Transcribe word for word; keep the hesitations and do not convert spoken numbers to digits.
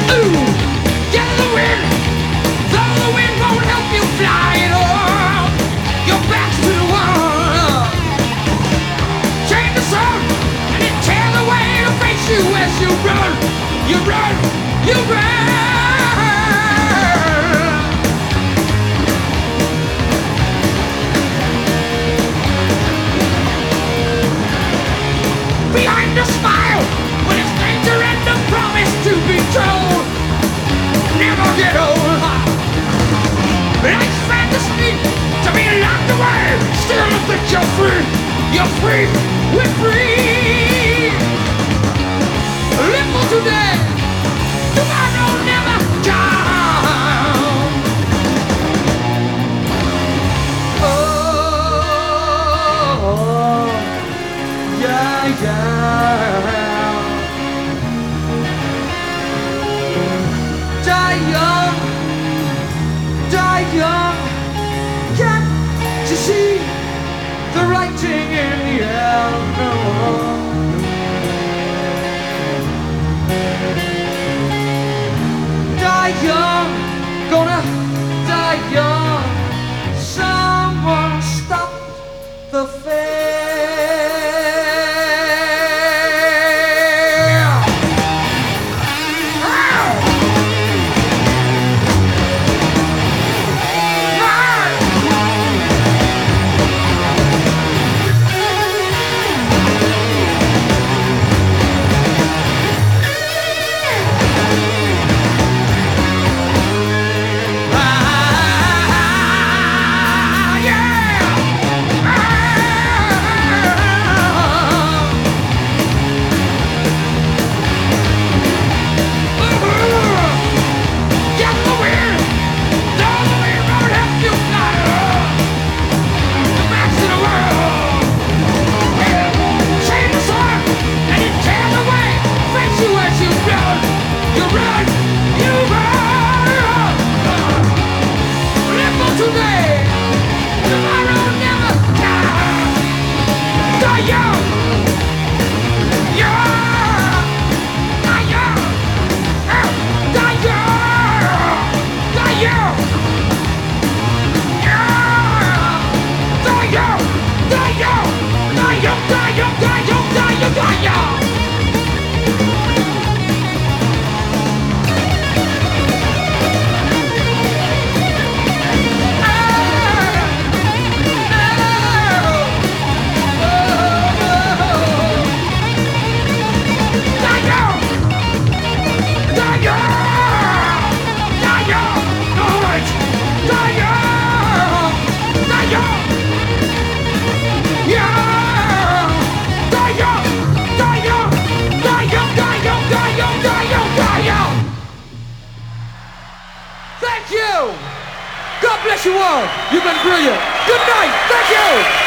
Ooh, get the wind, though the wind won't help you fly at all. Your back's to the wall. Change the sun and it tears away to face you as you run. You run, you run. Behind a smile, when it's danger and the promise to be told, never get old. Life's fantasy to be locked away, still you think you're free. You're free, we're free. Live for today, tomorrow never comes. Oh, yeah, yeah. Die young, die young. Can't you see the writing in the air? No. Die young, gonna die young. Someone stop the fair. Thank you! God bless you all! You've been brilliant! Good night! Thank you!